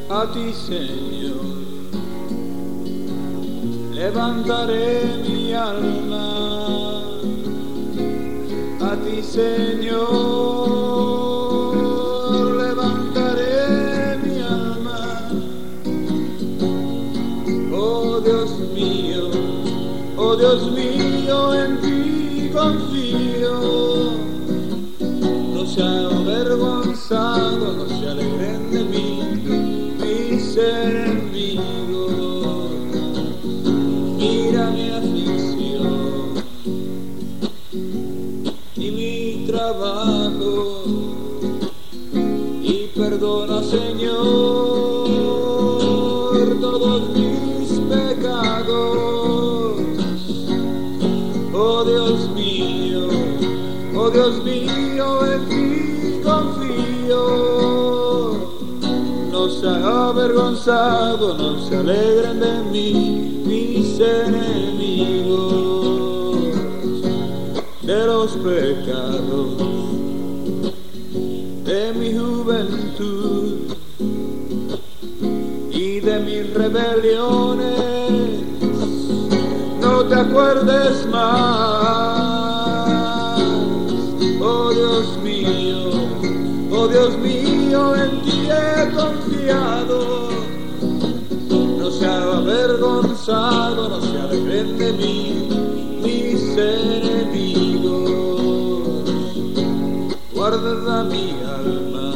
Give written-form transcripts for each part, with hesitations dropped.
A ti, Señor, levantaré mi alma. A ti, Señor, levantaré mi alma. Oh Dios mío, en ti confío. No se avergonzado, no se alegren de mí mis enemigos. Mira mi aflicción y mi trabajo y perdona, Señor, todos mis pecados. Oh Dios mío, en ti confío. No se avergonzado, no se alegren de mí mis enemigos. De los pecados de mi juventud y de mis rebeliones no te acuerdes más. Oh Dios mío, en ti he confiado. No se avergonzado, no se alegren de mí mis enemigos. Guarda mi alma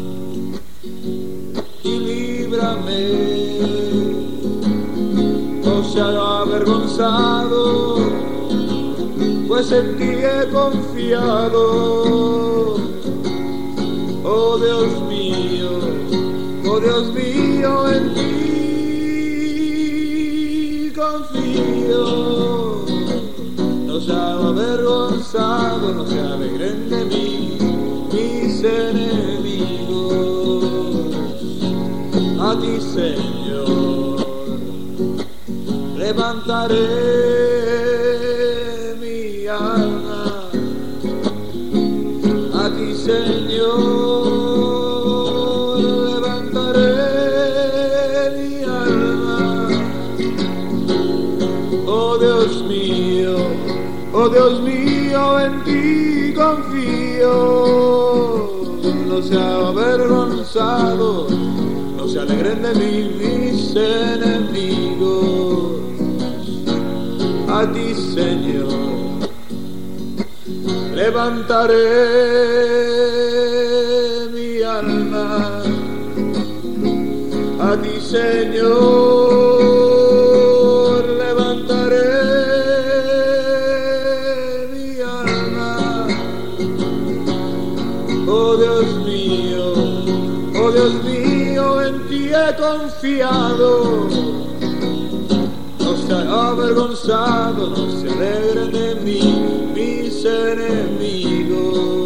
y líbrame. No se avergonzado, pues en ti he confiado. Oh Dios mío, en ti confío. No se avergonzado, no se alegren de mí mis enemigos. A ti, Señor, levantaré mi alma. A ti, Señor, levantaré mi alma. Oh Dios mío, en ti confío. No se avergonzado, no se alegren de mí mis enemigos. A ti, Señor, levantaré mi alma. A ti, Señor, levantaré mi alma. Oh Dios mío, en ti he confiado. No se avergonzado, no se alegren de mí mis enemigos.